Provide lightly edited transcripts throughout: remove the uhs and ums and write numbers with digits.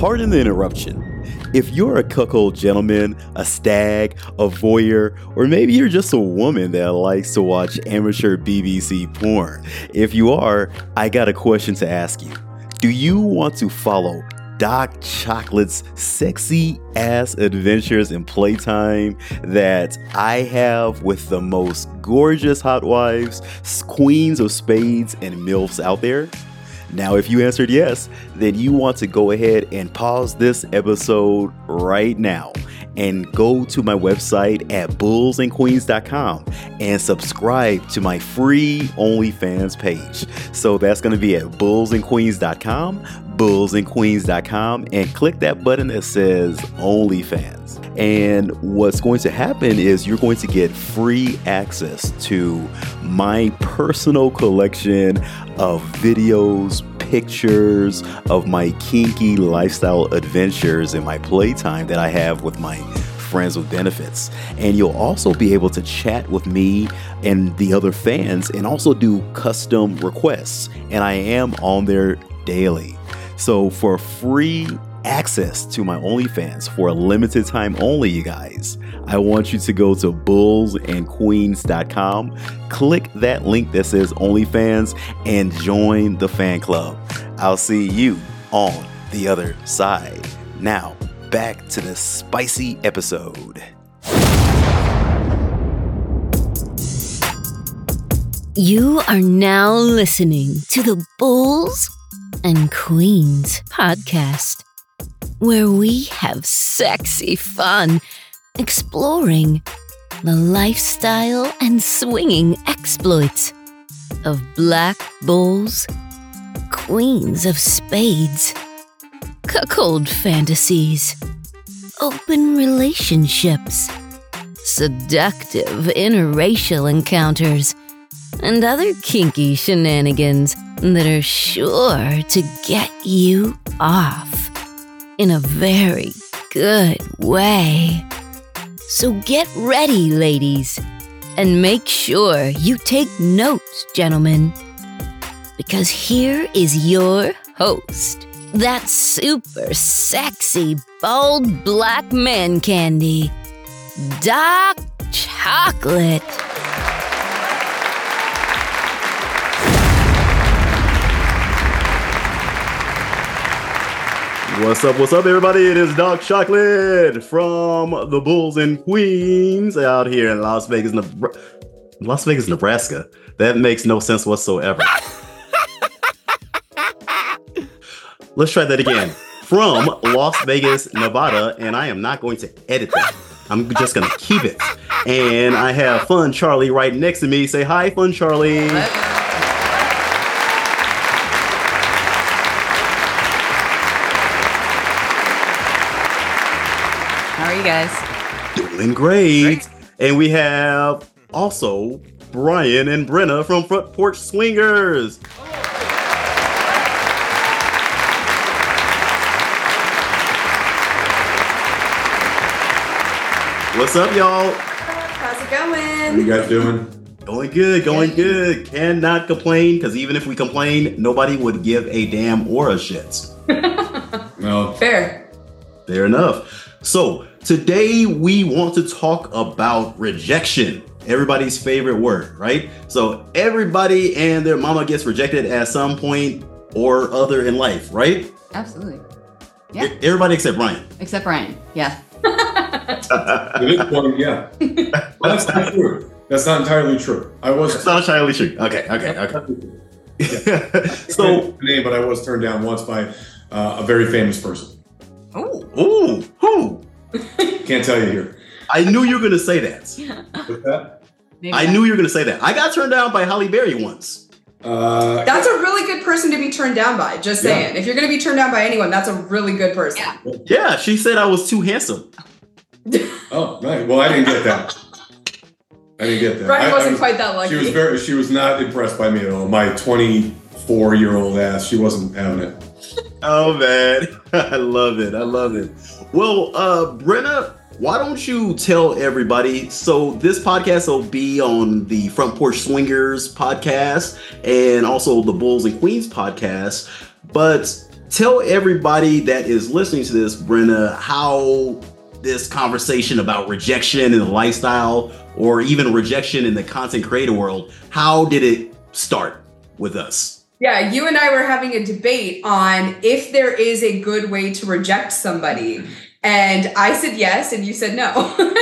pardon the interruption. If you're a cuckold gentleman, a stag, a voyeur, or maybe you're just a woman that likes to watch amateur BBC porn, if you are, I got a question to ask you. Do you want to follow Doc Chocolate's sexy ass adventures in playtime that I have with the most gorgeous hot wives, queens of spades, and MILFs out there? Now, if you answered yes, then you want to go ahead and pause this episode right now and go to my website at bullsandqueens.com and subscribe to my free OnlyFans page. So that's going to be at bullsandqueens.com, and click that button that says OnlyFans. And what's going to happen is you're going to get free access to my personal collection of videos, pictures of my kinky lifestyle adventures in my playtime that I have with my friends with benefits. And you'll also be able to chat with me and the other fans and also do custom requests. And I am on there daily. So for free access to my OnlyFans for a limited time only, you guys, I want you to go to bullsandqueens.com, click that link that says OnlyFans, and join the fan club. I'll see you on the other side. Now, back to the spicy episode. You are now listening to the Bulls and Queens podcast, where we have sexy fun exploring the lifestyle and swinging exploits of black bulls, queens of spades, cuckold fantasies, open relationships, seductive interracial encounters, and other kinky shenanigans that are sure to get you off in a very good way. So get ready, ladies, and make sure you take notes, gentlemen, because here is your host, that super sexy, bald black man candy, Doc Chocolate. What's up, everybody? It is Doc Chocolate from the Bulls and Queens out here in Las Vegas, Nebraska. That makes no sense whatsoever. Let's try that again. From Las Vegas, Nevada, and I am not going to edit that. I'm just going to keep it. And I have Fun Charlie right next to me. Say hi, Fun Charlie. How are you guys? Doing great. And we have also Brian and Brenna from Front Porch Swingers. What's up, y'all? How's it going? How you guys doing? Going good. Cannot complain, because even if we complain, nobody would give a damn or a shit. No. Fair enough. So today we want to talk about rejection. Everybody's favorite word, right? So everybody and their mama gets rejected at some point or other in life, right? Absolutely. Yeah. Everybody except Ryan. Except Ryan. Yeah. At this point, yeah. Well, that's not true. That's not entirely true. It's not entirely true. Okay. Yeah. So, name, but I was turned down once by a very famous person. Ooh, who? Can't tell you here. I knew you were going to say that. With that? I knew you were going to say that. I got turned down by Halle Berry once. That's a really good person to be turned down by. Just saying. If you're going to be turned down by anyone, that's a really good person. Yeah, she said I was too handsome. Oh, right. Well, I didn't get that. Brian wasn't quite that lucky. She was not impressed by me at all. My 24-year-old ass, she wasn't having it. Oh, man. I love it. Well, Brenna, why don't you tell everybody? So this podcast will be on the Front Porch Swingers podcast and also the Bulls and Queens podcast. But tell everybody that is listening to this, Brenna, how this conversation about rejection in the lifestyle or even rejection in the content creator world, how did it start with us? Yeah, you and I were having a debate on if there is a good way to reject somebody. And I said yes, and you said no.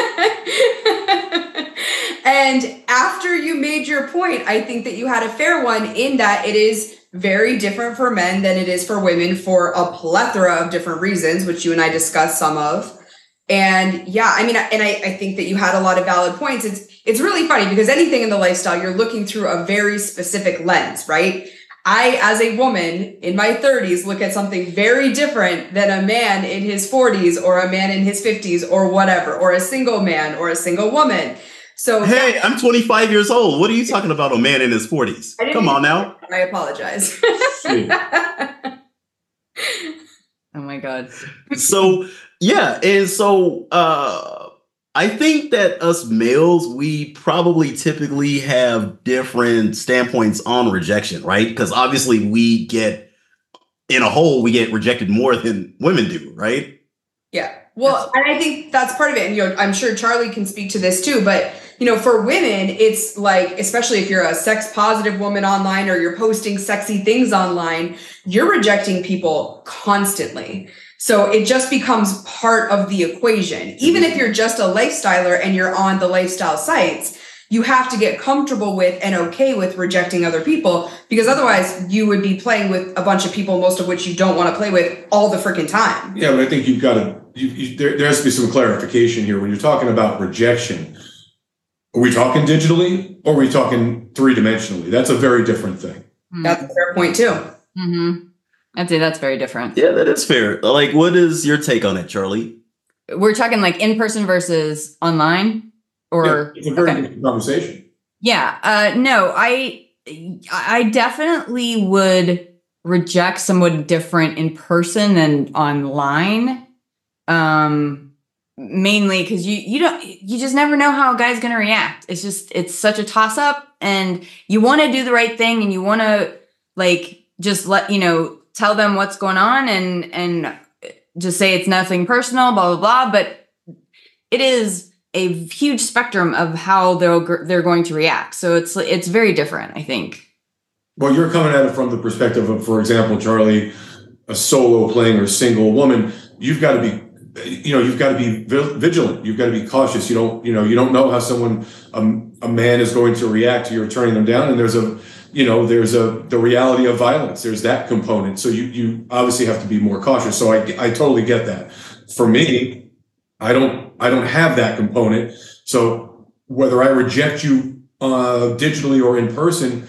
And after you made your point, I think that you had a fair one in that it is very different for men than it is for women for a plethora of different reasons, which you and I discussed some of. And yeah, I mean, and I think that you had a lot of valid points. It's really funny because anything in the lifestyle, you're looking through a very specific lens, right? I, as a woman in my 30s, look at something very different than a man in his 40s or a man in his 50s or whatever, or a single man or a single woman. So hey, I'm 25 years old. What are you talking about, a man in his 40s? Come on now. I apologize. Oh my God. So, yeah. And so I think that us males, we probably typically have different standpoints on rejection, right? Because obviously we get rejected more than women do, right? Yeah. Well, and I think that's part of it. And, I'm sure Charlie can speak to this too, but, for women, it's like, especially if you're a sex positive woman online or you're posting sexy things online, you're rejecting people constantly. So it just becomes part of the equation. Even if you're just a lifestyler and you're on the lifestyle sites, you have to get comfortable with and okay with rejecting other people, because otherwise you would be playing with a bunch of people, most of which you don't want to play with all the freaking time. Yeah, but I think you've got to, there has to be some clarification here. When you're talking about rejection, are we talking digitally or are we talking three-dimensionally? That's a very different thing. That's a fair point too. Mm-hmm. I'd say that's very different. Yeah, that is fair. Like, what is your take on it, Charlie? We're talking like in person versus online, or it's a very different conversation. Yeah. No, I definitely would reject someone different in person than online. Mainly because you just never know how a guy's going to react. It's such a toss up, and you want to do the right thing, and you want to just tell them what's going on and just say it's nothing personal, blah, blah, blah. But it is a huge spectrum of how they're going to react. So it's very different, I think. Well, you're coming at it from the perspective of, for example, Charlie, a solo playing or single woman. You've got to be vigilant. You've got to be cautious. You don't know how a man is going to react to your turning them down. And there's the reality of violence. There's that component. So you obviously have to be more cautious. So I totally get that. For me, I don't have that component. So whether I reject you digitally or in person,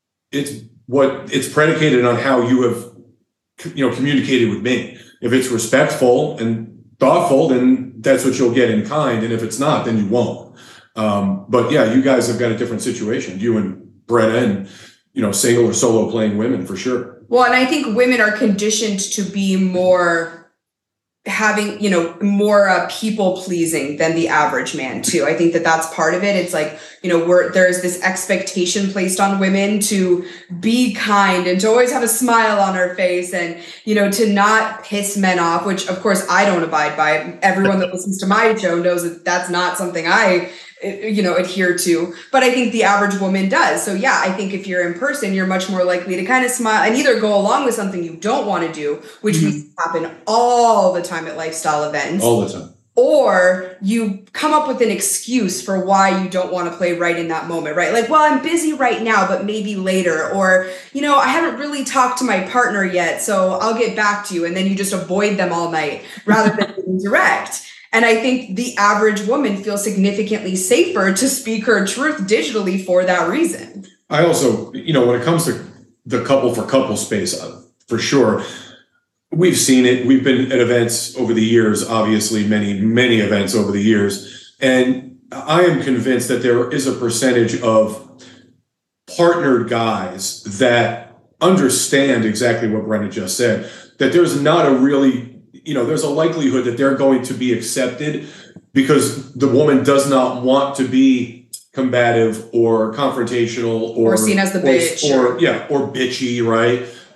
it's predicated on how you have communicated with me. If it's respectful and thoughtful, then that's what you'll get in kind. And if it's not, then you won't. But yeah, you guys have got a different situation. You and Brenna and, single or solo playing women for sure. Well, and I think women are conditioned to be more having, more people pleasing than the average man too. I think that that's part of it. It's like, there's this expectation placed on women to be kind and to always have a smile on her face and, to not piss men off, which of course I don't abide by. Everyone that listens to my show knows that that's not something I adhere to, but I think the average woman does. So yeah, I think if you're in person, you're much more likely to kind of smile and either go along with something you don't want to do, which we happen all the time at lifestyle events. All the time. Or you come up with an excuse for why you don't want to play right in that moment, right? Like, well, I'm busy right now, but maybe later. Or, I haven't really talked to my partner yet, so I'll get back to you. And then you just avoid them all night rather than being direct. And I think the average woman feels significantly safer to speak her truth digitally for that reason. I also, when it comes to the couple for couple space, for sure, we've seen it. We've been at events over the years, obviously many, many events over the years. And I am convinced that there is a percentage of partnered guys that understand exactly what Brenna just said, that there's not a really, there's a likelihood that they're going to be accepted because the woman does not want to be combative or confrontational or seen as the bitch or bitchy, right?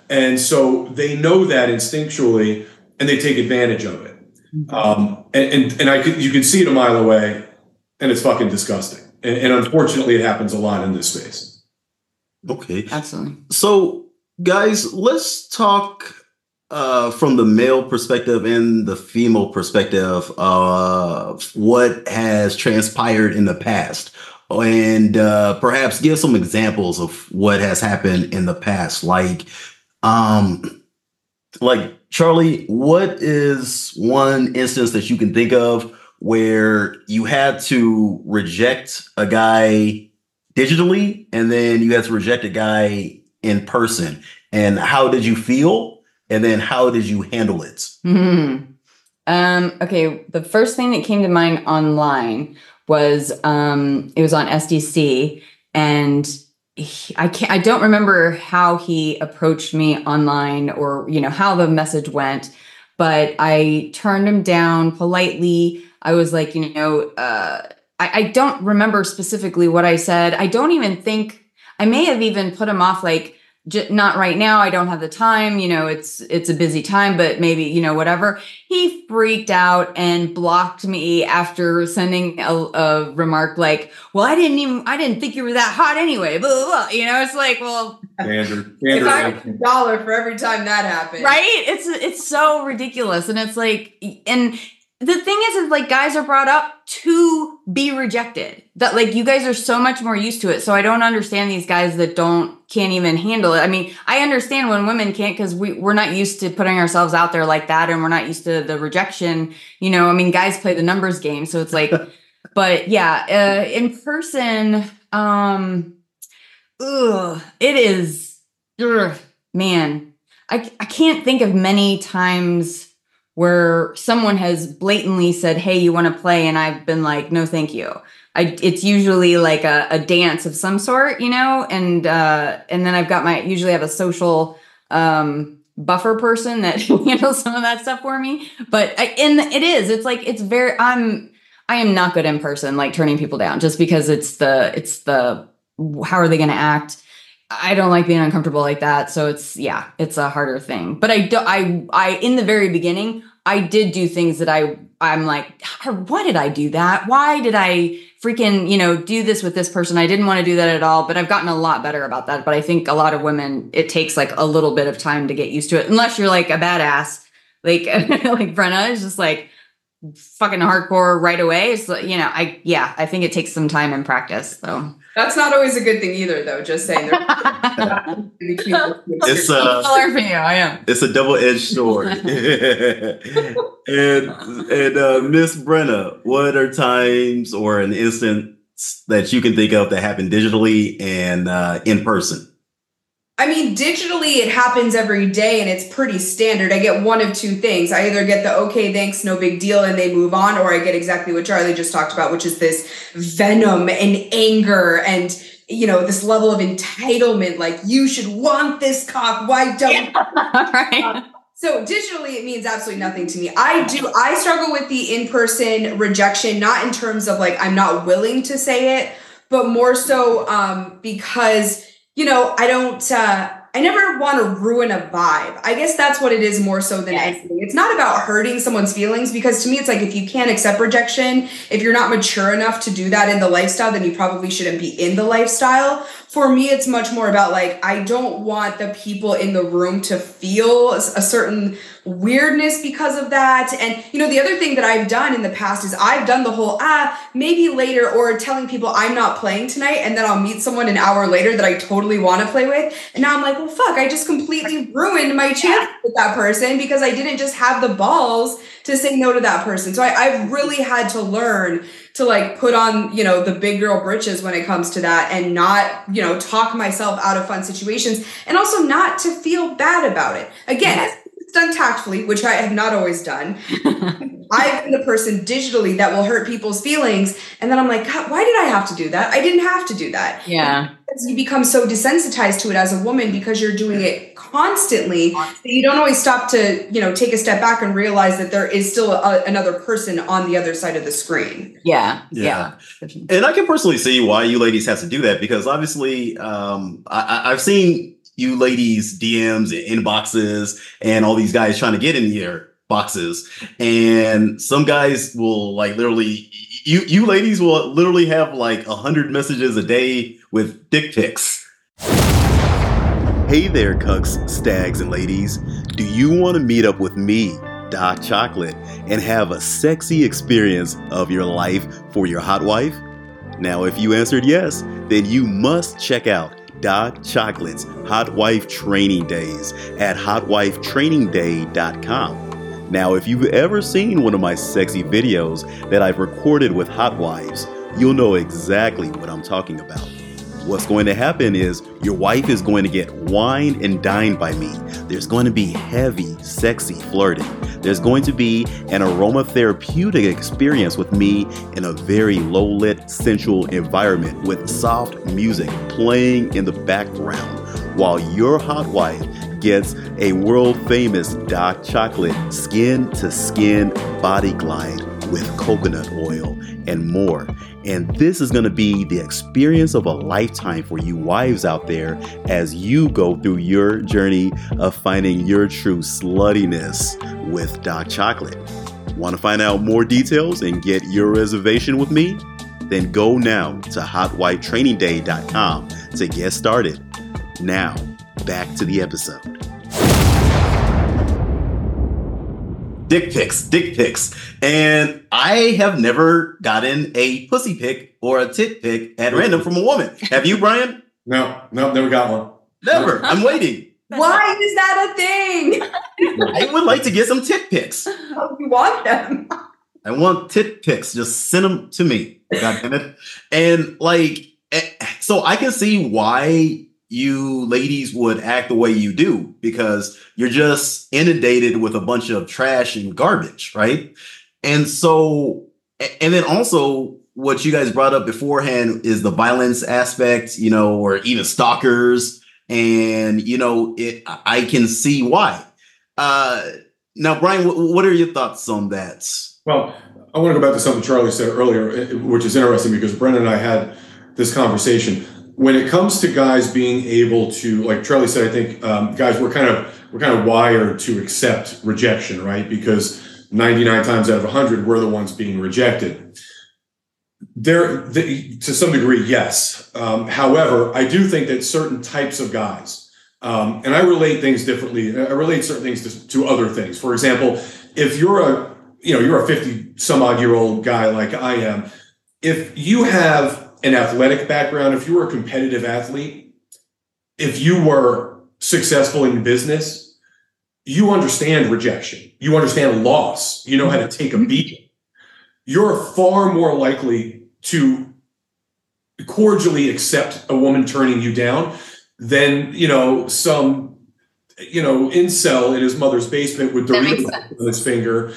And so they know that instinctually, and they take advantage of it. You can see it a mile away, and it's fucking disgusting. And unfortunately, it happens a lot in this space. Okay. Absolutely. So, guys, let's talk from the male perspective and the female perspective of what has transpired in the past. And perhaps give some examples of what has happened in the past. Like Charlie, what is one instance that you can think of where you had to reject a guy digitally and then you had to reject a guy in person? And how did you feel? And then how did you handle it? Okay, the first thing that came to mind online was it was on SDC, and I don't remember how he approached me online or how the message went, but I turned him down politely. I was like, I don't remember specifically what I said. I don't even think I may have even put him off, like, not right now. I don't have the time. It's a busy time, but maybe, whatever. He freaked out and blocked me after sending a remark like, well, I didn't think you were that hot anyway. Blah, blah, blah. It's like, well, if I had $1 for every time that happened. Right. It's so ridiculous. And it's like, and the thing is like guys are brought up to be rejected. That like you guys are so much more used to it. So I don't understand these guys that can't even handle it. I mean, I understand when women can't because we're not used to putting ourselves out there like that, and we're not used to the rejection. I mean, guys play the numbers game, so it's like, but yeah, in person, it is, man. I can't think of many times where someone has blatantly said, hey, you want to play? And I've been like, no, thank you. It's usually like a dance of some sort, and then I've got usually have a social buffer person that handles some of that stuff for me. But it's like, I am not good in person, like turning people down just because it's the, how are they going to act? I don't like being uncomfortable like that. So it's a harder thing. But I in the very beginning, I did do things that I'm like, why did I do that? Why did I freaking, do this with this person? I didn't want to do that at all, but I've gotten a lot better about that. But I think a lot of women, it takes like a little bit of time to get used to it. Unless you're like a badass, like, like Brenna is just like fucking hardcore right away. So, I think it takes some time and practice. So. That's not always a good thing either, though. Just saying. It's for you. I am. It's a double-edged sword. And Miss Brenna, what are times or an instance that you can think of that happened digitally and in person? I mean, digitally, it happens every day and it's pretty standard. I get one of two things. I either get the, okay, thanks, no big deal, and they move on, or I get exactly what Charlie just talked about, which is this venom and anger and, this level of entitlement. Like, you should want this cock. Why don't you? Right. So digitally, it means absolutely nothing to me. I struggle with the in-person rejection, not in terms of like, I'm not willing to say it, but more so because I never want to ruin a vibe. I guess that's what it is more so than anything. It's not about hurting someone's feelings, because to me, it's like, if you can't accept rejection, if you're not mature enough to do that in the lifestyle, then you probably shouldn't be in the lifestyle. For me, it's much more about like, I don't want the people in the room to feel a certain weirdness because of that. And, the other thing that I've done in the past is I've done the whole, maybe later, or telling people I'm not playing tonight. And then I'll meet someone an hour later that I totally want to play with. And now I'm like, well, fuck, I just completely ruined my chance with that person because I didn't just have the balls to say no to that person. So I've really had to learn to like put on, the big girl britches when it comes to that, and not, talk myself out of fun situations, and also not to feel bad about it. Again, it's done tactfully, which I have not always done. I've been the person digitally that will hurt people's feelings. And then I'm like, God, why did I have to do that? I didn't have to do that. Yeah. Because you become so desensitized to it as a woman because you're doing it constantly that you don't always stop to, take a step back and realize that there is still another person on the other side of the screen. Yeah. And I can personally see why you ladies have to do that, because obviously I've seen you ladies DMs and inboxes and all these guys trying to get in your boxes. And some guys will like literally, you ladies will literally have like 100 messages a day with dick pics. Hey there, cucks, stags, and ladies. Do you want to meet up with me, Doc Chocolate, and have a sexy experience of your life for your hot wife? Now, if you answered yes, then you must check out Doc Chocolate's Hot Wife Training Days at hotwifetrainingday.com. Now, if you've ever seen one of my sexy videos that I've recorded with hot wives, you'll know exactly what I'm talking about. What's going to happen is your wife is going to get wined and dined by me. There's going to be heavy, sexy flirting. There's going to be an aromatherapeutic experience with me in a very low-lit, sensual environment with soft music playing in the background while your hot wife gets a world-famous Doc Chocolate skin-to-skin body glide with coconut oil and more. And this is going to be the experience of a lifetime for you wives out there as you go through your journey of finding your true sluttiness with Doc Chocolate. Want to find out more details and get your reservation with me? Then go now to hotwifetrainingday.com to get started. Now, back to the episode. Dick pics. And I have never gotten a pussy pic or a tit pic at random from a woman. Have you, Brian? No, never got one. Never. I'm waiting. Why is that a thing? I would like to get some tit pics. Oh, you want them? I want tit pics. Just send them to me. God damn it. And like, so I can see why you ladies would act the way you do, because you're just inundated with a bunch of trash and garbage, right? And so, and then also what you guys brought up beforehand is the violence aspect, you know, or even stalkers. And, you know, I can see why. Now, Brian, what are your thoughts on that? Well, I want to go back to something Charlie said earlier, which is interesting because Brendan and I had this conversation. When it comes to guys being able to, like Charlie said, I think guys we're kind of wired to accept rejection, right? Because 99 times out of 100 we're the ones being rejected. To some degree, yes. However, I do think that certain types of guys, and I relate things differently. I relate certain things to other things. For example, if you're a 50 some odd year old guy like I am, if you have an athletic background, if you were a competitive athlete, if you were successful in business, you understand rejection. You understand loss. You know how to take a beating. You're far more likely to cordially accept a woman turning you down than, some, incel in his mother's basement with Doritos on his finger,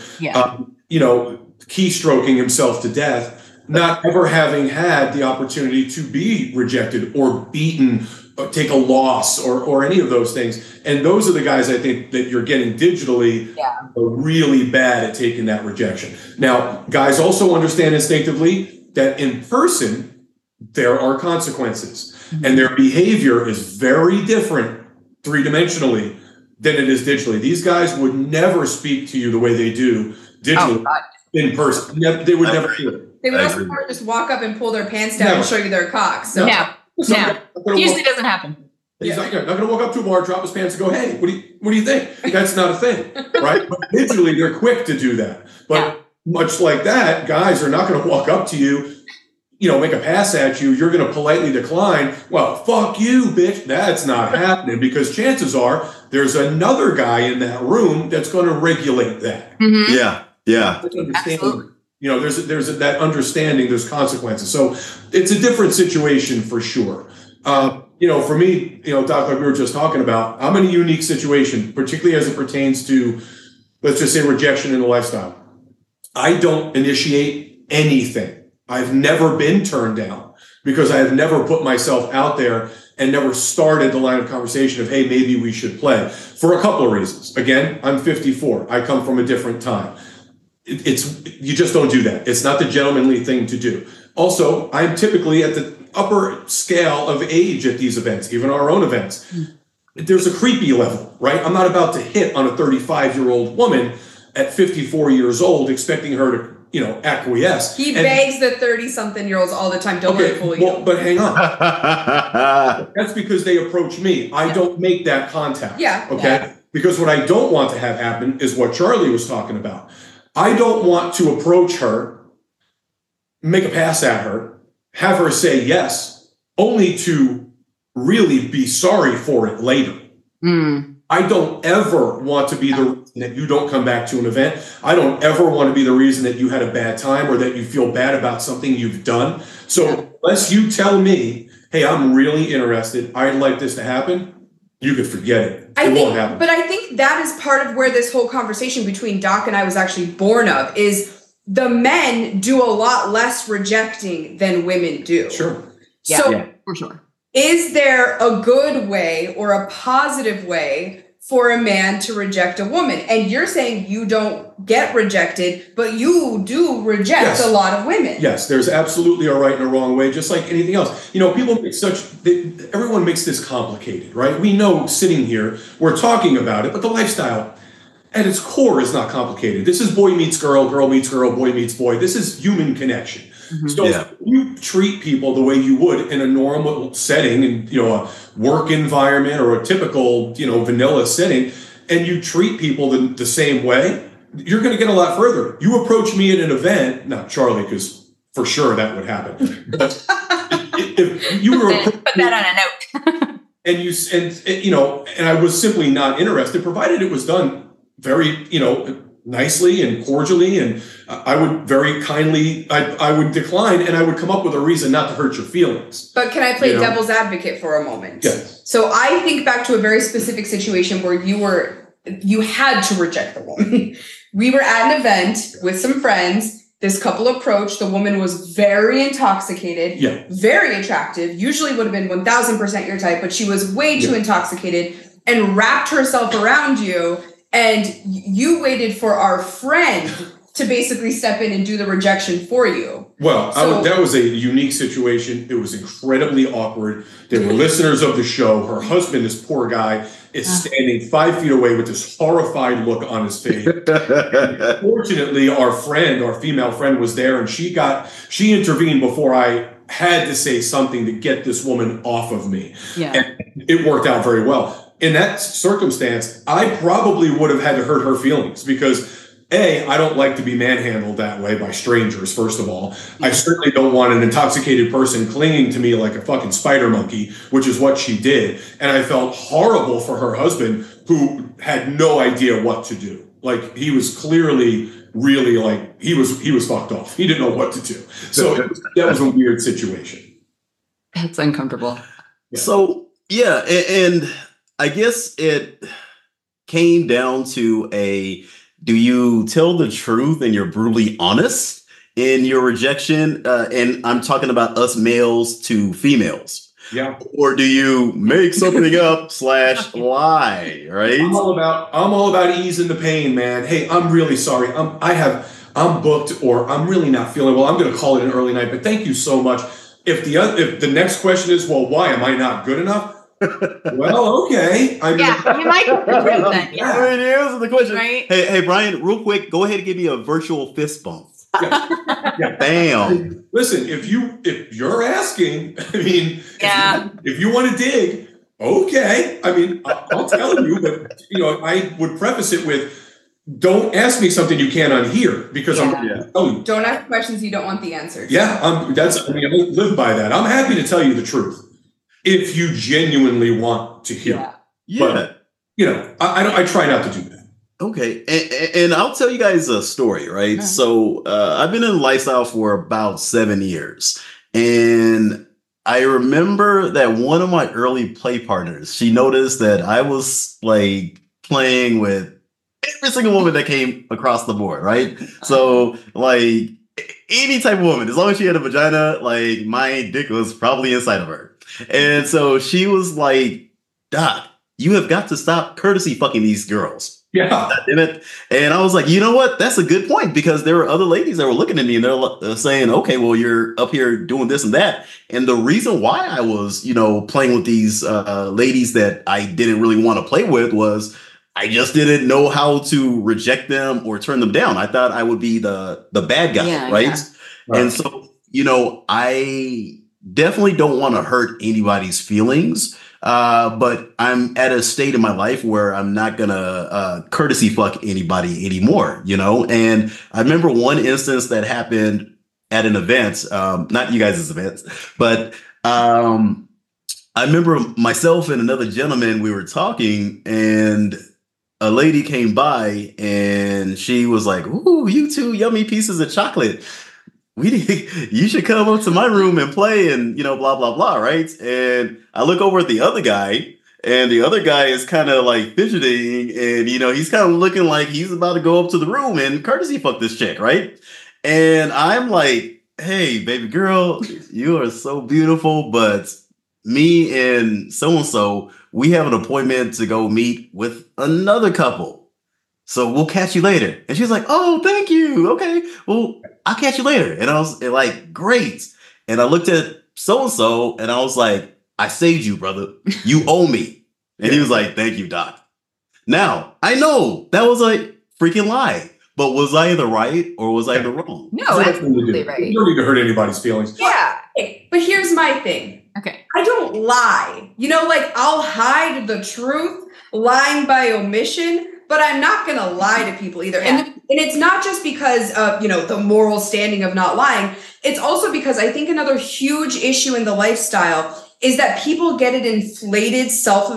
keystroking himself to death, not ever having had the opportunity to be rejected or beaten, or take a loss or any of those things. And those are the guys I think that you're getting digitally are really bad at taking that rejection. Now, guys also understand instinctively that in person, there are consequences. Mm-hmm. And their behavior is very different three-dimensionally than it is digitally. These guys would never speak to you the way they do digitally in person. They would never do it. They would also just walk up and pull their pants down and show you their cock. So. Usually doesn't happen. He's not going to walk up to a bar, drop his pants, and go, "Hey, what do you think?" That's not a thing, right? But digitally, they're quick to do that. But much like that, guys are not going to walk up to you, make a pass at you. You're going to politely decline. Well, fuck you, bitch. That's not happening because chances are there's another guy in that room that's going to regulate that. Mm-hmm. Yeah. Absolutely. There's that understanding, there's consequences. So it's a different situation for sure. For me, Doc, like we were just talking about, I'm in a unique situation, particularly as it pertains to, let's just say, rejection in the lifestyle. I don't initiate anything. I've never been turned down because I have never put myself out there and never started the line of conversation of, hey, maybe we should play, for a couple of reasons. Again, I'm 54. I come from a different time. You just don't do that. It's not the gentlemanly thing to do. Also, I'm typically at the upper scale of age at these events, even our own events. there's a creepy level, right? I'm not about to hit on a 35-year-old woman at 54 years old, expecting her to, acquiesce. He begs the 30-something-year-olds all the time. Don't let it fool you. But hang on. That's because they approach me. I don't make that contact. Yeah. Okay. Yeah. Because what I don't want to have happen is what Charlie was talking about. I don't want to approach her, make a pass at her, have her say yes, only to really be sorry for it later. I don't ever want to be the reason that you don't come back to an event. I don't ever want to be the reason that you had a bad time or that you feel bad about something you've done. So unless you tell me, hey, I'm really interested, I'd like this to happen, you could forget it. Won't happen. But I think that is part of where this whole conversation between Doc and I was actually born of, is the men do a lot less rejecting than women do. Sure. So for sure. Is there a good way or a positive way for a man to reject a woman? And you're saying you don't get rejected, but you do reject a lot of women. Yes, there's absolutely a right and a wrong way, just like anything else. People make everyone makes this complicated, right? We know sitting here, we're talking about it, but the lifestyle at its core is not complicated. This is boy meets girl, girl meets girl, boy meets boy. This is human connection. So if you treat people the way you would in a normal setting, in a work environment or a typical vanilla setting, and you treat people the same way, you're going to get a lot further. You approach me at an event, not Charlie, because for sure that would happen. But if you were put that on a note, and I was simply not interested, provided it was done very nicely and cordially, and I would very kindly, I would decline, and I would come up with a reason not to hurt your feelings. But can I play devil's advocate for a moment? Yes. So I think back to a very specific situation where you had to reject the woman. We were at an event with some friends. This couple approached. The woman was very intoxicated, very attractive, usually would have been 1000% your type, but she was way too intoxicated and wrapped herself around you. And you waited for our friend to basically step in and do the rejection for you. Well, that was a unique situation. It was incredibly awkward. They were listeners of the show. Her husband, this poor guy, is standing 5 feet away with this horrified look on his face. Fortunately, our female friend was there, and she intervened before I had to say something to get this woman off of me. Yeah. And it worked out very well. In that circumstance, I probably would have had to hurt her feelings because, A, I don't like to be manhandled that way by strangers, first of all. I certainly don't want an intoxicated person clinging to me like a fucking spider monkey, which is what she did. And I felt horrible for her husband, who had no idea what to do. Like, he was clearly really he was fucked off. He didn't know what to do. So that was a weird situation. That's uncomfortable. Yeah. So, and I guess it came down to do you tell the truth and you're brutally honest in your rejection? And I'm talking about us males to females. Yeah. Or do you make something up /lie, right? I'm all about easing the pain, man. Hey, I'm really sorry. I'm booked, or I'm really not feeling well. I'm going to call it an early night, but thank you so much. If the next question is, well, why am I not good enough? Well, okay. You might be good then. Yeah. I mean, here's the question. Right? Hey, Brian, real quick, go ahead and give me a virtual fist bump. Yeah. Bam. Listen, if you're asking, I mean, if you want to dig, okay. I mean, I'll tell you, but I would preface it with, don't ask me something you can't unhear, because I'm going to tell you. Don't ask questions you don't want the answers. Yeah, I live by that. I'm happy to tell you the truth if you genuinely want to hear it. Yeah. But, I try not to do that. Okay. And I'll tell you guys a story, right? Uh-huh. So I've been in lifestyle for about 7 years. And I remember that one of my early play partners, she noticed that I was playing with every single woman that came across the board, right? So any type of woman, as long as she had a vagina, my dick was probably inside of her. And so she was like, Doc, you have got to stop courtesy fucking these girls. Yeah. And I was like, you know what? That's a good point, because there were other ladies that were looking at me and they're saying, okay, well, you're up here doing this and that. And the reason why I was, playing with these ladies that I didn't really want to play with was I just didn't know how to reject them or turn them down. I thought I would be the bad guy, right? Right. And so, I definitely don't want to hurt anybody's feelings. But I'm at a state in my life where I'm not gonna courtesy fuck anybody anymore, And I remember one instance that happened at an event, not you guys' events, but I remember myself and another gentleman, we were talking, and a lady came by and she was like, "Ooh, you two yummy pieces of chocolate. You should come up to my room and play," and blah blah blah, right? And I look over at the other guy, and the other guy is kind of like fidgeting, and he's kind of looking like he's about to go up to the room and courtesy fuck this chick, right? And I'm like, "Hey, baby girl, you are so beautiful, but me and so we have an appointment to go meet with another couple. So we'll catch you later." And she's like, "Oh, thank you. Okay, well, I'll catch you later." And I was like, "Great." And I looked at so-and-so and I was like, "I saved you, brother. You owe me." And he was like, "Thank you, Doc." Now, I know that was a freaking lie, but was I in the right or was I in the wrong? No, absolutely right. You don't need to hurt anybody's feelings. Yeah. But here's my thing. Okay. I don't lie. I'll hide the truth, lying by omission, but I'm not going to lie to people either. Yeah. And it's not just because of, the moral standing of not lying. It's also because I think another huge issue in the lifestyle is that people get it inflated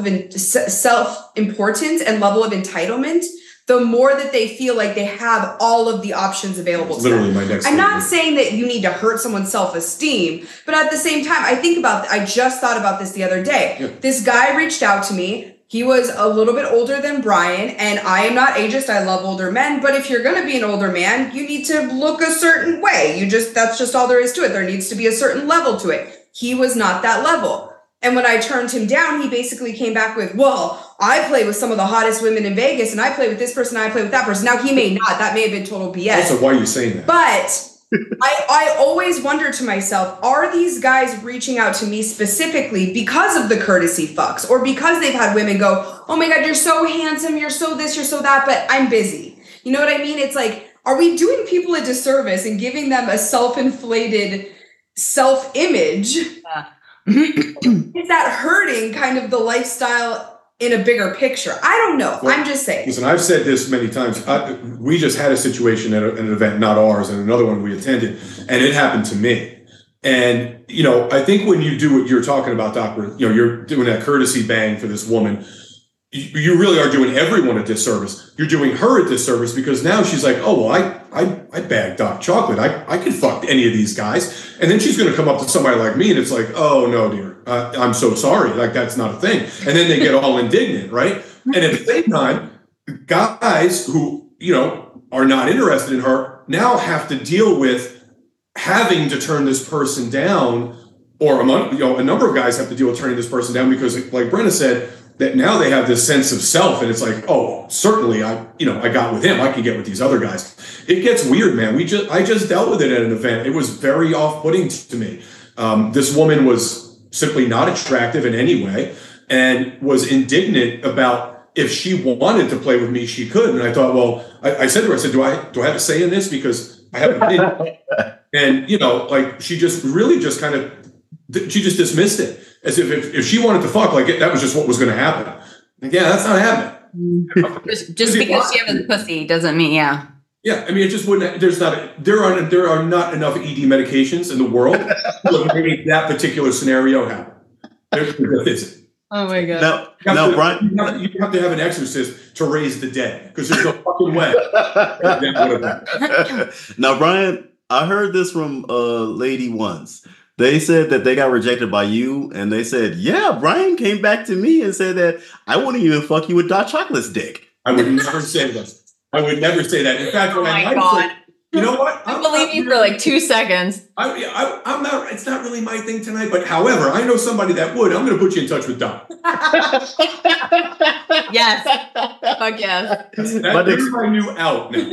self-importance and level of entitlement the more that they feel like they have all of the options available to them. My next I'm not statement. saying that you need to hurt someone's self-esteem, but at the same time, I just thought about this the other day. Yeah. This guy reached out to me. He was a little bit older than Brian, and I am not ageist. I love older men, but if you're going to be an older man, you need to look a certain way. That's just all there is to it. There needs to be a certain level to it. He was not that level. And when I turned him down, he basically came back with, "Well, I play with some of the hottest women in Vegas, and I play with this person, I play with that person." Now, he may not. That may have been total BS. Also, why are you saying that? But I always wonder to myself, are these guys reaching out to me specifically because of the courtesy fucks, or because they've had women go, "Oh my God, you're so handsome, you're so this, you're so that, but I'm busy." You know what I mean? It's like, are we doing people a disservice and giving them a self-inflated self-image? Is that hurting kind of the lifestyle in a bigger picture? I don't know. Well, I'm just saying. Listen, I've said this many times. We just had a situation at an event, not ours, and another one we attended, and it happened to me. And, I think when you do what you're talking about, Doc, where, you're doing that courtesy bang for this woman, you really are doing everyone a disservice. You're doing her a disservice because now she's like, "Oh, well, I bagged Doc Chocolate. I could fuck any of these guys." And then she's going to come up to somebody like me and it's like, "Oh, no, dear. I'm so sorry. Like, that's not a thing." And then they get all indignant, right? And at the same time, guys who, are not interested in her now have to deal with having to turn this person down, or a number of guys have to deal with turning this person down because, like Brenna said, that now they have this sense of self, and it's like, "Oh, certainly, I got with him. I can get with these other guys." It gets weird, man. I just dealt with it at an event. It was very off-putting to me. This woman was simply not attractive in any way, and was indignant about if she wanted to play with me, she could. And I thought, well, I said to her, I said, "Do I have a say in this? Because I haven't been." And she just really just kind of. She just dismissed it as if she wanted to fuck, that was just what was going to happen. Yeah, that's not happening. Just because she has a pussy doesn't mean, yeah. Yeah, I mean, it just wouldn't. There are not enough ED medications in the world to make that particular scenario happen. There isn't. Oh my God. Now, Brian, you have to have an exorcist to raise the dead because there's no fucking way. Now, Brian, I heard this from a lady once. They said that they got rejected by you, and they said, "Yeah, Brian came back to me and said that I wouldn't even fuck you with Doc Chocolate's dick." I would never say this. I would never say that. In fact, You know what? I believe you for like 2 seconds. I'm not. It's not really my thing tonight. But however, I know somebody that would. I'm going to put you in touch with Doc. Yes. Fuck yes. That's my new out now.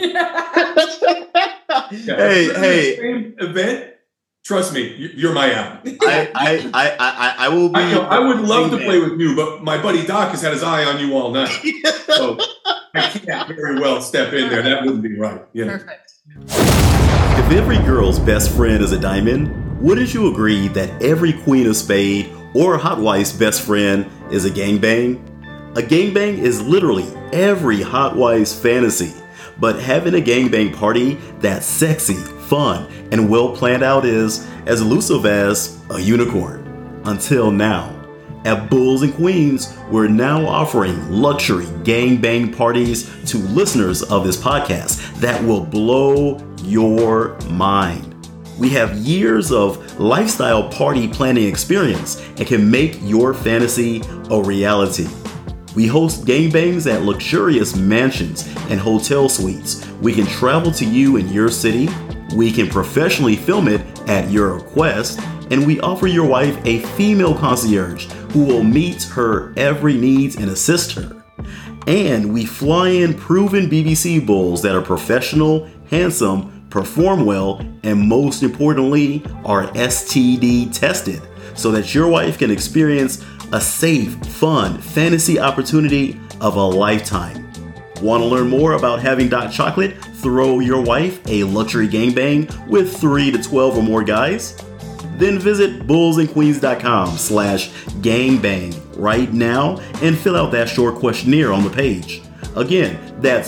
Hey. Event. Trust me, you're my out. I will be. I would love to play with you, but my buddy Doc has had his eye on you all night. So I can't very well step in there. That wouldn't be right. Perfect. If every girl's best friend is a diamond, wouldn't you agree that every queen of spade or hot wife's best friend is a gangbang? A gangbang is literally every hot wife's fantasy, but having a gangbang party that's sexy, fun, and well planned out is as elusive as a unicorn. Until now. At Bulls and Queens, we're now offering luxury gangbang parties to listeners of this podcast that will blow your mind. We have years of lifestyle party planning experience and can make your fantasy a reality. We host gangbangs at luxurious mansions and hotel suites. We can travel to you in your city. We can professionally film it at your request. And we offer your wife a female concierge who will meet her every needs and assist her. And we fly in proven BBC Bulls that are professional, handsome, perform well, and most importantly, are STD tested so that your wife can experience a safe, fun, fantasy opportunity of a lifetime. Want to learn more about having Doc Chocolate throw your wife a luxury gangbang with 3 to 12 or more guys? Then visit bullsandqueens.com/gangbang right now and fill out that short questionnaire on the page. Again, that's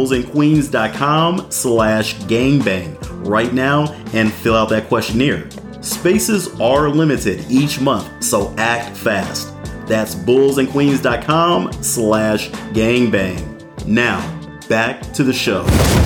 bullsandqueens.com/gangbang right now and fill out that questionnaire. Spaces are limited each month, so act fast. That's bullsandqueens.com/gangbang. Now, back to the show.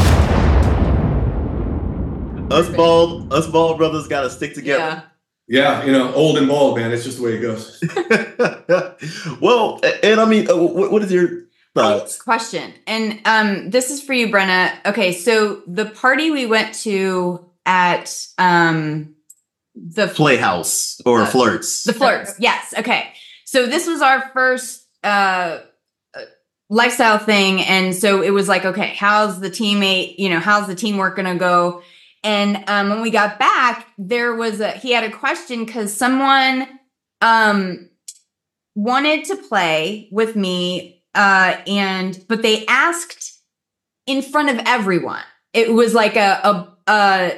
Us bald brothers gotta stick together. Yeah, old and bald, man. It's just the way it goes. Well, and I mean, what is your thoughts? Question, and this is for you, Brenna. Okay, so the party we went to at the Playhouse or Flirts. The Flirts, yes. Okay, so this was our first lifestyle thing, and so it was like, okay, how's the teamwork gonna go? And when we got back, he had a question because someone wanted to play with me, but they asked in front of everyone. It was like I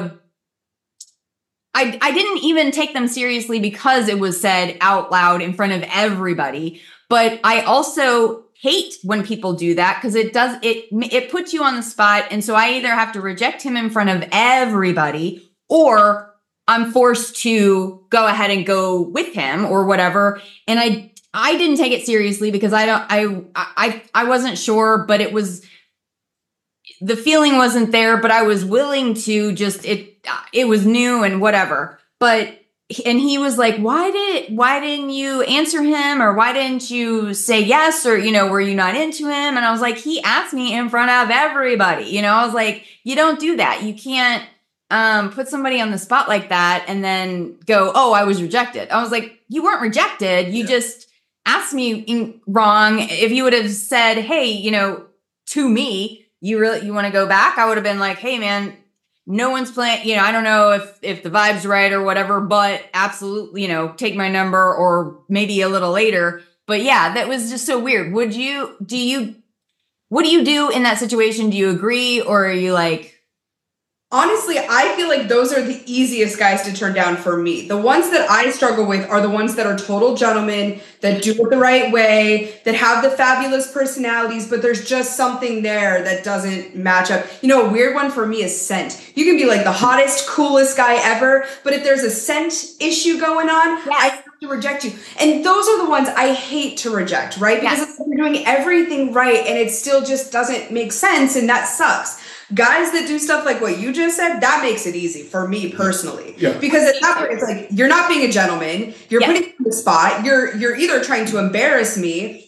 didn't even take them seriously because it was said out loud in front of everybody. But I also hate when people do that because it puts you on the spot. And so I either have to reject him in front of everybody or I'm forced to go ahead and go with him or whatever. And I didn't take it seriously because I wasn't sure, but the feeling wasn't there, but I was willing to it was new and whatever. And he was like, why didn't you answer him? Or why didn't you say yes? Or, were you not into him? And I was like, he asked me in front of everybody. I was like, you don't do that. You can't put somebody on the spot like that and then go, oh, I was rejected. I was like, you weren't rejected. You just asked me wrong. If you would have said, hey, to me, you want to go back? I would have been like, hey, man, no one's playing, I don't know if the vibe's right or whatever, but absolutely, take my number or maybe a little later. But yeah, that was just so weird. What do you do in that situation? Do you agree or are you like? Honestly, I feel like those are the easiest guys to turn down for me. The ones that I struggle with are the ones that are total gentlemen, that do it the right way, that have the fabulous personalities, but there's just something there that doesn't match up. A weird one for me is scent. You can be like the hottest, coolest guy ever, but if there's a scent issue going on, yes, I have to reject you. And those are the ones I hate to reject, right? Because yes, you're doing everything right and it still just doesn't make sense and that sucks. Guys that do stuff like what you just said, that makes it easy for me personally. Yeah. Because at that point, it's like, you're not being a gentleman. You're putting me on the spot. You're either trying to embarrass me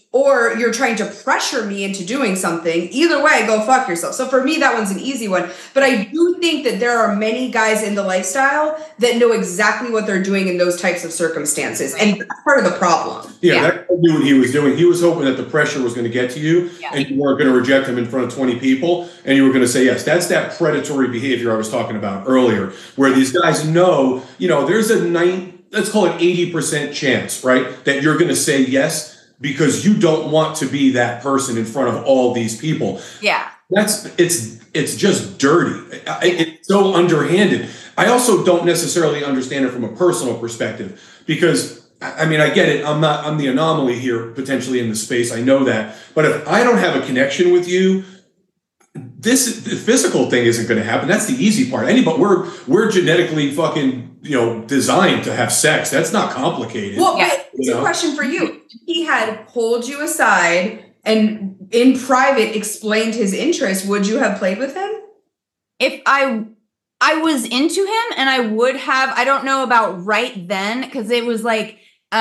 or you're trying to pressure me into doing something. Either way, go fuck yourself. So for me, that one's an easy one. But I do think that there are many guys in the lifestyle that know exactly what they're doing in those types of circumstances. And that's part of the problem. Yeah, that guy knew what he was doing. He was hoping that the pressure was going to get to you and you weren't going to reject him in front of 20 people. And you were going to say yes. That's that predatory behavior I was talking about earlier, where these guys know, there's let's call it 80% chance, right? That you're going to say yes because you don't want to be that person in front of all these people. Yeah. It's just dirty. It's so underhanded. I also don't necessarily understand it from a personal perspective because, I get it. I'm the anomaly here potentially in the space. I know that. But if I don't have a connection with you, the physical thing isn't going to happen. That's the easy part. We're genetically fucking, designed to have sex. That's not complicated. Well, it's a question for you. He had pulled you aside and in private explained his interest. Would you have played with him? If I was into him, and I would have, I don't know about right then, because it was like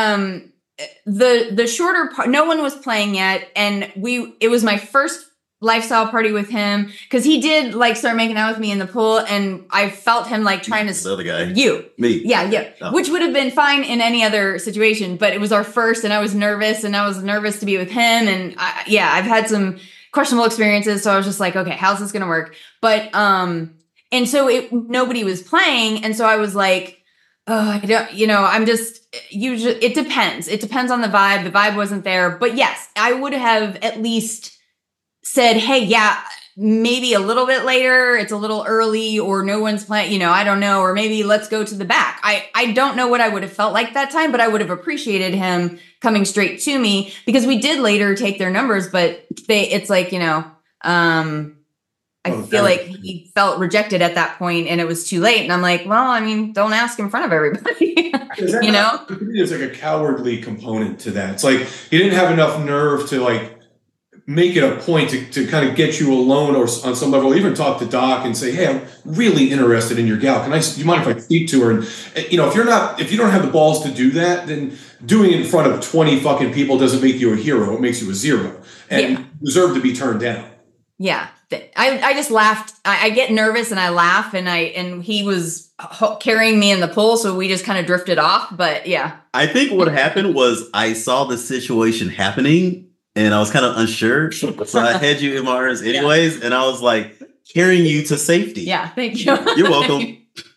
the shorter part, no one was playing yet, and it was my first lifestyle party with him, because he did like start making out with me in the pool, and I felt him like trying to the other guy. Me. Yeah. Oh. Which would have been fine in any other situation, but it was our first, and I was nervous to be with him, and I've had some questionable experiences, so I was just like, okay, how's this gonna work? But and so nobody was playing, and so I was like, oh, I don't, I'm just usually, it depends on the vibe. The vibe wasn't there, but yes, I would have at least said, hey, yeah, maybe a little bit later, it's a little early, or no one's playing, I don't know, or maybe let's go to the back. I don't know what I would have felt like that time, but I would have appreciated him coming straight to me, because we did later take their numbers, but it's like, I feel like he felt rejected at that point, and it was too late. And I'm like, well, don't ask in front of everybody, There's like a cowardly component to that. It's like he didn't have enough nerve to like make it a point to kind of get you alone, or on some level, even talk to Doc and say, hey, I'm really interested in your gal. Do you mind if I speak to her? And if you don't have the balls to do that, then doing it in front of 20 fucking people doesn't make you a hero. It makes you a zero, and you deserve to be turned down. Yeah. I just laughed. I get nervous and I laugh, and he was carrying me in the pool, so we just kind of drifted off. But yeah. I think what happened was I saw the situation happening, and I was kind of unsure. So I had you in my arms anyways, and I was like carrying you to safety. Yeah, thank you. You're welcome.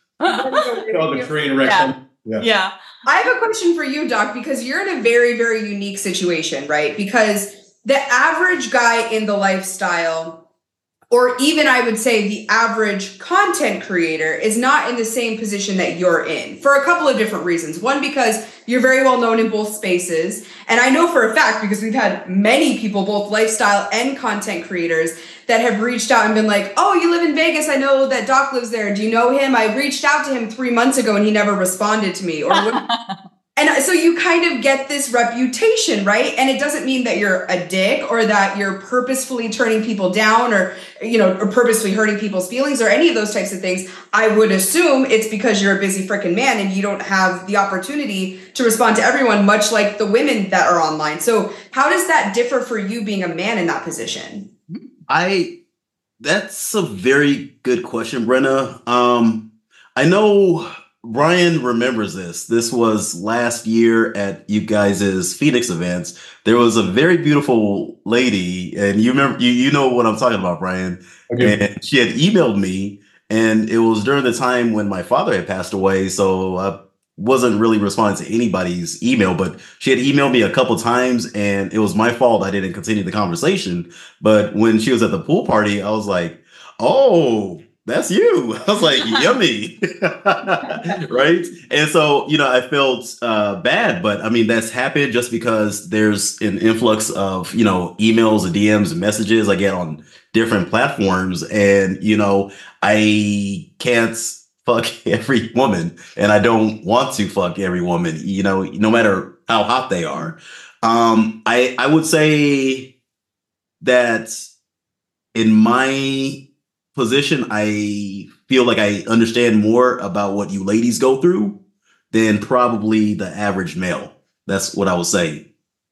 The train wreck. Yeah. I have a question for you, Doc, because you're in a very, very unique situation, right? Because the average guy in the lifestyle, or even I would say the average content creator, is not in the same position that you're in for a couple of different reasons. One, because you're very well known in both spaces. And I know for a fact, because we've had many people, both lifestyle and content creators, that have reached out and been like, oh, you live in Vegas. I know that Doc lives there. Do you know him? I reached out to him 3 months ago and he never responded to me. And so you kind of get this reputation, right? And it doesn't mean that you're a dick, or that you're purposefully turning people down, or, or purposefully hurting people's feelings, or any of those types of things. I would assume it's because you're a busy freaking man and you don't have the opportunity to respond to everyone, much like the women that are online. So how does that differ for you being a man in that position? That's a very good question, Brenna. I know Brian remembers this. This was last year at you guys' Phoenix events. There was a very beautiful lady, and you remember, you know what I'm talking about, Brian. Okay. And she had emailed me, and it was during the time when my father had passed away, so I wasn't really responding to anybody's email, but she had emailed me a couple times, and it was my fault I didn't continue the conversation. But when she was at the pool party, I was like, oh, that's you. I was like, yummy. Right. And so, I felt bad, but that's happened just because there's an influx of, emails and DMs and messages I get on different platforms. And, I can't fuck every woman, and I don't want to fuck every woman, no matter how hot they are. I would say that in my position, I feel like I understand more about what you ladies go through than probably the average male. That's what I would say.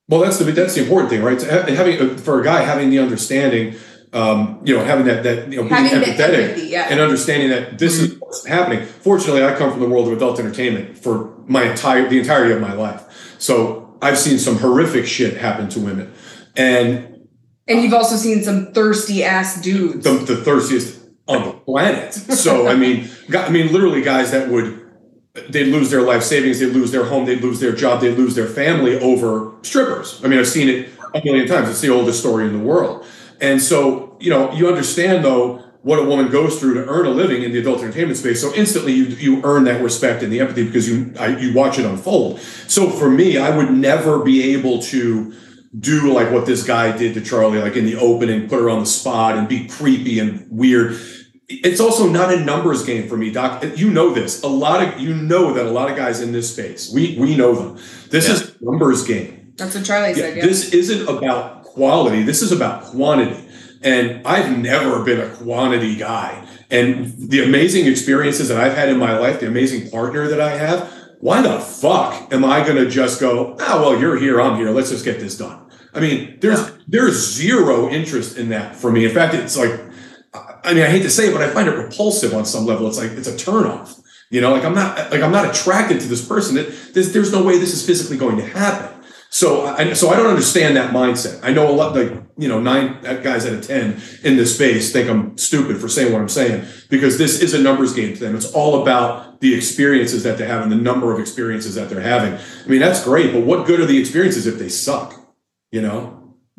Well, that's the important thing, right? Having for a guy having the understanding, having that being empathetic empathy, and understanding that this is what's happening. Fortunately, I come from the world of adult entertainment for the entirety of my life, so I've seen some horrific shit happen to women, and you've also seen some thirsty ass dudes, the thirstiest on the planet. So I mean, literally guys that they'd lose their life savings, they'd lose their home, they'd lose their job, they'd lose their family over strippers. I mean, I've seen it a million times. It's the oldest story in the world. And so, you understand, though, what a woman goes through to earn a living in the adult entertainment space. So instantly you earn that respect and the empathy because you watch it unfold. So for me, I would never be able to do like what this guy did to Charlie, like in the opening, put her on the spot and be creepy and weird. It's also not a numbers game for me, Doc. You know this. That a lot of guys in this space, we know them. This is a numbers game. That's what Charlie said. Yeah. This isn't about quality. This is about quantity. And I've never been a quantity guy. And the amazing experiences that I've had in my life, the amazing partner that I have, why the fuck am I going to just go, well, you're here, I'm here. Let's just get this done. I mean, there's zero interest in that for me. In fact, it's like, I hate to say it, but I find it repulsive on some level. It's like, it's a turnoff, I'm not attracted to this person. There's no way this is physically going to happen. So I don't understand that mindset. I know a lot, 9 guys out of 10 in this space think I'm stupid for saying what I'm saying, because this is a numbers game to them. It's all about the experiences that they have and the number of experiences that they're having. I mean, that's great, but what good are the experiences if they suck, Yeah.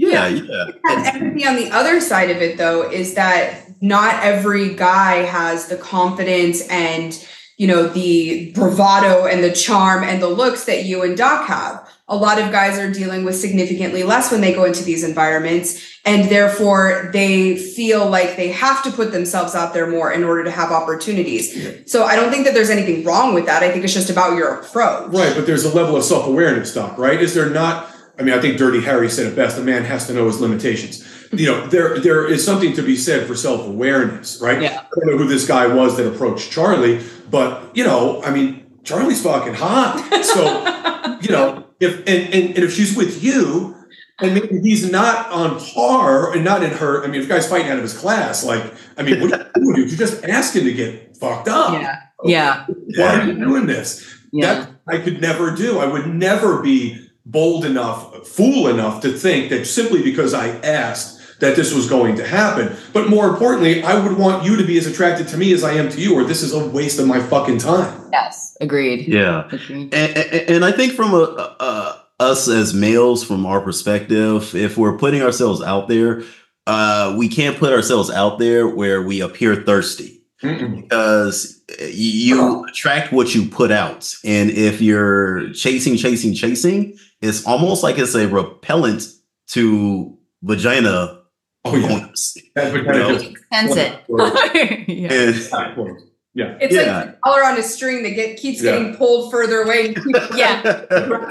Empathy on the other side of it, though, is that not every guy has the confidence and, the bravado and the charm and the looks that you and Doc have. A lot of guys are dealing with significantly less when they go into these environments, and therefore they feel like they have to put themselves out there more in order to have opportunities. Yeah. So I don't think that there's anything wrong with that. I think it's just about your approach. Right, but there's a level of self-awareness, Doc, right? Is there not? I think Dirty Harry said it best. A man has to know his limitations. There is something to be said for self-awareness, right? Yeah. I don't know who this guy was that approached Charlie, but, Charlie's fucking hot. So, if she's with you and maybe he's not on par and not in her, if the guy's fighting out of his class, what are you doing? You're just asking to get fucked up. Yeah. Yeah. Why are you doing this? Yeah. That I could never do. I would never be bold enough, fool enough to think that simply because I asked that this was going to happen. But more importantly, I would want you to be as attracted to me as I am to you, or this is a waste of my fucking time. Yes. Agreed. Yeah. Agreed. And I think from us as males, from our perspective, if we're putting ourselves out there, we can't put ourselves out there where we appear thirsty. Mm-mm. Because you attract what you put out. And if you're chasing, it's almost like it's a repellent to vagina. Oh, yeah. Sense it. Yeah. It's like a collar on a string that keeps getting pulled further away. Yeah.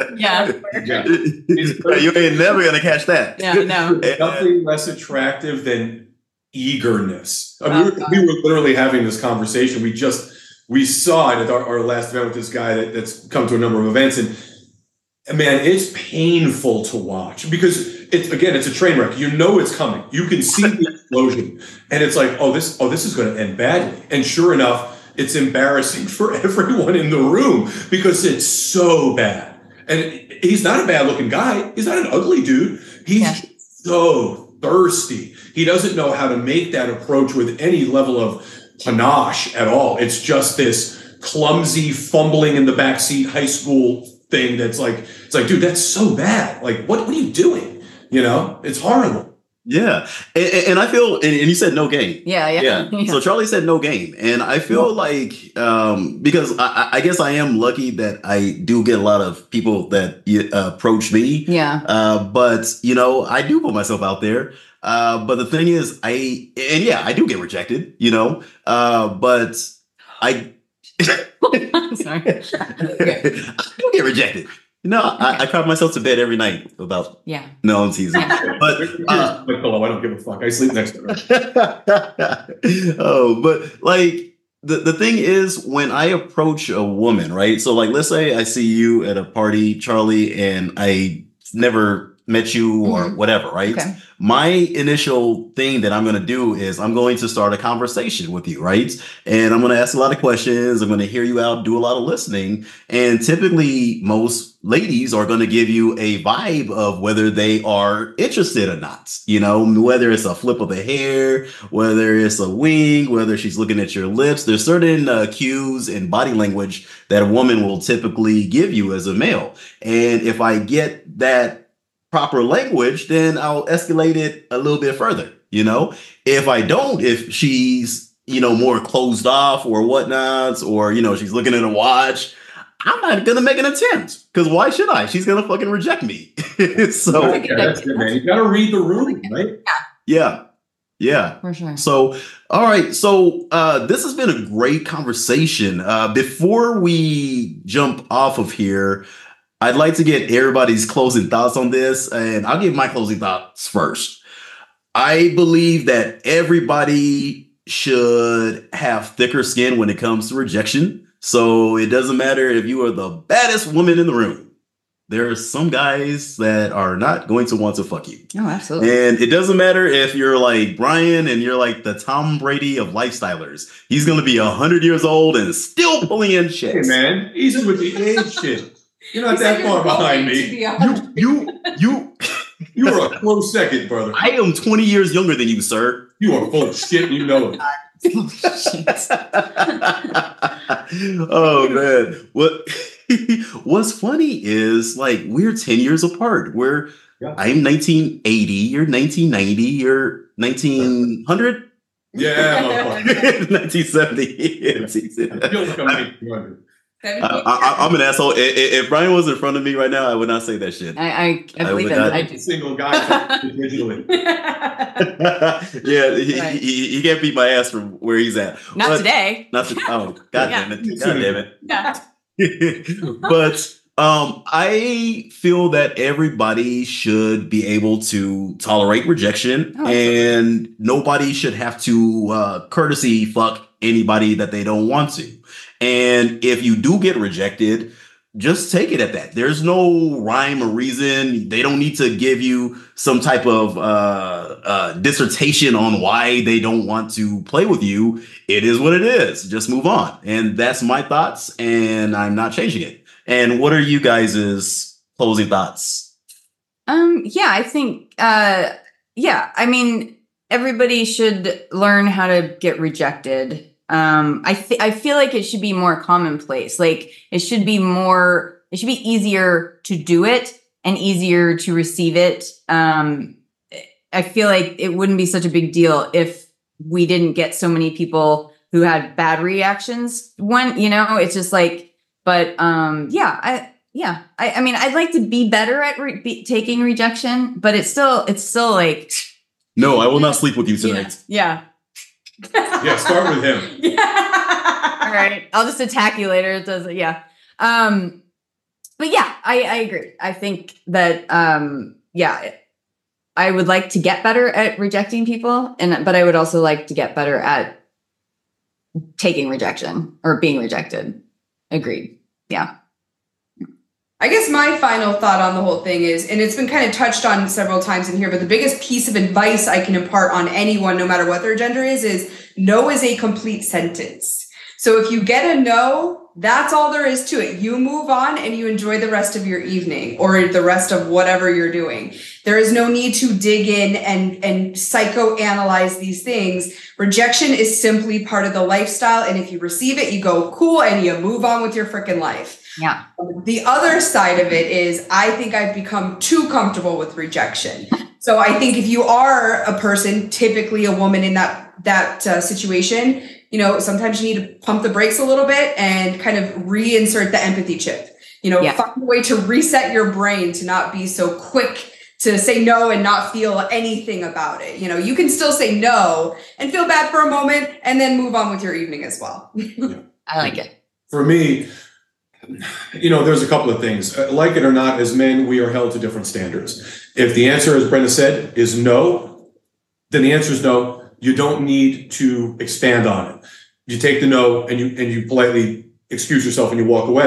You ain't never going to catch that. Yeah, no. Nothing less attractive than eagerness. We were literally having this conversation. We saw it at our last event with this guy that's come to a number of events, and man, it's painful to watch because it's a train wreck. It's coming. You can see the explosion, and it's like, this is going to end badly. And sure enough, it's embarrassing for everyone in the room because it's so bad. And he's not a bad looking guy. He's not an ugly dude. He's so thirsty. He doesn't know how to make that approach with any level of panache at all. It's just this clumsy fumbling in the backseat high school thing that's it's like, dude, that's so bad. Like, what are you doing? It's horrible. Yeah. And I feel, and you said no game. Yeah. So Charlie said no game. And I feel like, because I guess I am lucky that I do get a lot of people that approach me. Yeah. But, I do put myself out there. But the thing is, I do get rejected, but I, sorry. I do get rejected. I cry myself to bed every night about no season. But I don't give a fuck. I sleep next to her. But the thing is, when I approach a woman, right? So let's say I see you at a party, Charlie, and I never met you or whatever, right? Okay. My initial thing that I'm going to do is I'm going to start a conversation with you, right? And I'm going to ask a lot of questions. I'm going to hear you out, do a lot of listening. And typically most ladies are going to give you a vibe of whether they are interested or not, you know, whether it's a flip of the hair, whether it's a wing, whether she's looking at your lips. There's certain cues and body language that a woman will typically give you as a male. And if I get that proper language, then I'll escalate it a little bit further. You know, if I don't, if she's, you know, more closed off or whatnot, or, you know, she's looking at a watch, I'm not going to make an attempt, because why should I? She's going to fucking reject me. So that's good, man. You got to read the room, right? Yeah. Yeah. For sure. So, all right. So this has been a great conversation. Before we jump off of here, I'd like to get everybody's closing thoughts on this, and I'll give my closing thoughts first. I believe that everybody should have thicker skin when it comes to rejection. So it doesn't matter if you are the baddest woman in the room. There are some guys that are not going to want to fuck you. Oh, absolutely. And it doesn't matter if you're like Brian and you're like the Tom Brady of lifestylers. He's going to be 100 years old and still pulling in chicks. Hey, man, easy with the age shit. You're not that far behind me. You are a close second, brother. I am 20 years younger than you, sir. You are full of shit, and you know it. Oh man, what's funny is, like, we're 10 years apart. I'm 1980, you're 1990, you're 1900. Yeah, 1970. I'm an asshole. If Brian was in front of me right now, I would not say that shit. I believe it. I do. Single guy individually. Yeah, he can't beat my ass from where he's at. Not today. Oh, God damn it. God damn it. Yeah. But I feel that everybody should be able to tolerate rejection, and nobody should have to courtesy fuck anybody that they don't want to. And if you do get rejected, just take it at that. There's no rhyme or reason. They don't need to give you some type of dissertation on why they don't want to play with you. It is what it is. Just move on. And that's my thoughts, and I'm not changing it. And what are you guys' closing thoughts? Yeah, I think, I mean, everybody should learn how to get rejected. I feel like it should be more commonplace. Like, it should be easier to do it and easier to receive it. I feel like it wouldn't be such a big deal if we didn't get so many people who had bad reactions when, you know, it's just like, but, I mean, I'd like to be better at taking rejection, but it's still like, no, I will not sleep with you tonight. Yeah. Yeah, start with him. Yeah. All right. I'll just attack you later. It does. Yeah. But yeah, I agree. I think that, I would like to get better at rejecting people, but I would also like to get better at taking rejection or being rejected. Agreed. Yeah. I guess my final thought on the whole thing is, and it's been kind of touched on several times in here, but the biggest piece of advice I can impart on anyone, no matter what their gender is no is a complete sentence. So if you get a no, that's all there is to it. You move on and you enjoy the rest of your evening or the rest of whatever you're doing. There is no need to dig in and psychoanalyze these things. Rejection is simply part of the lifestyle. And if you receive it, you go cool and you move on with your freaking life. Yeah. The other side of it is I think I've become too comfortable with rejection. So I think if you are a person, typically a woman in that situation, you know, sometimes you need to pump the brakes a little bit and kind of reinsert the empathy chip, you know, find a way to reset your brain to not be so quick to say no and not feel anything about it. You know, you can still say no and feel bad for a moment and then move on with your evening as well. I like it. For me, you know, there's a couple of things. Like it or not, as men, we are held to different standards. If the answer, as Brenda said, is no, then the answer is no. You don't need to expand on it. You take the no and you politely excuse yourself and you walk away.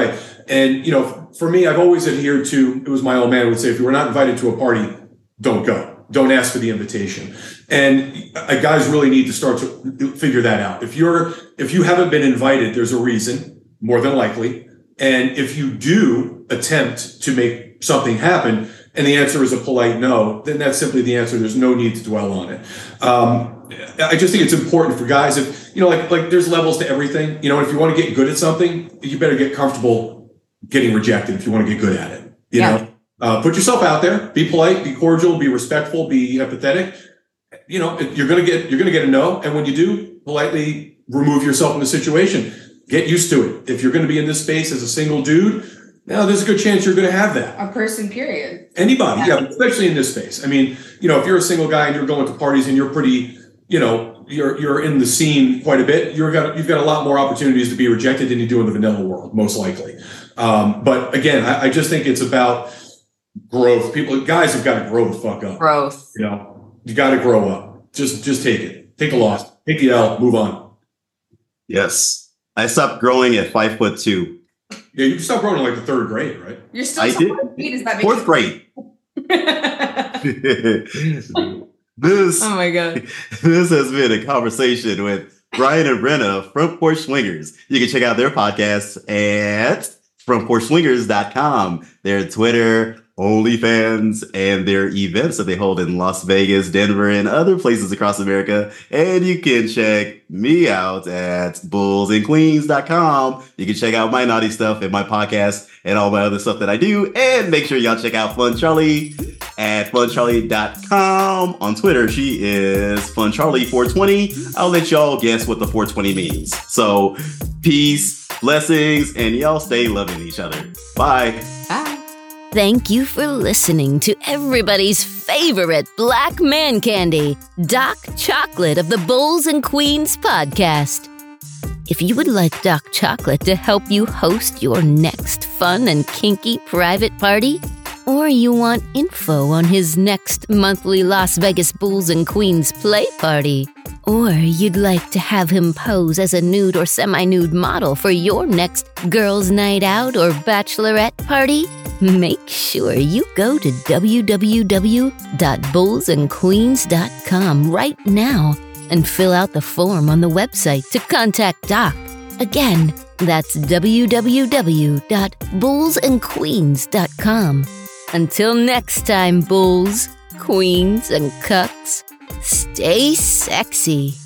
And, for me, I've always adhered to, it was my old man would say, if you were not invited to a party, don't go. Don't ask for the invitation. And guys really need to start to figure that out. If you haven't been invited, there's a reason, more than likely. And if you do attempt to make something happen, and the answer is a polite no, then that's simply the answer. There's no need to dwell on it. I just think it's important for guys, if, like there's levels to everything, and if you want to get good at something, you better get comfortable getting rejected if you want to get good at it, you know? Put yourself out there, be polite, be cordial, be respectful, be empathetic. You're going to get a no. And when you do, politely remove yourself from the situation. Get used to it. If you're going to be in this space as a single dude, now there's a good chance you're going to have that. A person, period. Anybody, especially in this space. I mean, if you're a single guy and you're going to parties and you're pretty, you're in the scene quite a bit, you've got a lot more opportunities to be rejected than you do in the vanilla world, most likely. But again, I just think it's about growth. Guys have got to grow the fuck up. Growth. You got to grow up. Just take it. Take the loss. Take the L. Move on. Yes. I stopped growing at 5'2". Yeah, you stopped growing in like the third grade, right? You're still I did. Does that make Fourth grade. This. Oh my God. This has been a conversation with Brian and Brenna of Front Porch Swingers. You can check out their podcasts at frontporchswingers.com. Their Twitter, OnlyFans, and their events that they hold in Las Vegas, Denver, and other places across America. And you can check me out at bullsandqueens.com. You can check out my naughty stuff and my podcast and all my other stuff that I do. And make sure y'all check out Fun Charlie at funcharlie.com. On Twitter, she is FunCharlie420. I'll let y'all guess what the 420 means. So, peace, blessings, and y'all stay loving each other. Bye. Bye. Thank you for listening to everybody's favorite black man candy, Doc Chocolate of the Bulls and Queens podcast. If you would like Doc Chocolate to help you host your next fun and kinky private party, or you want info on his next monthly Las Vegas Bulls and Queens play party, or you'd like to have him pose as a nude or semi-nude model for your next girls' night out or bachelorette party, make sure you go to www.bullsandqueens.com right now and fill out the form on the website to contact Doc. Again, that's www.bullsandqueens.com. Until next time, bulls, queens, and cucks, stay sexy.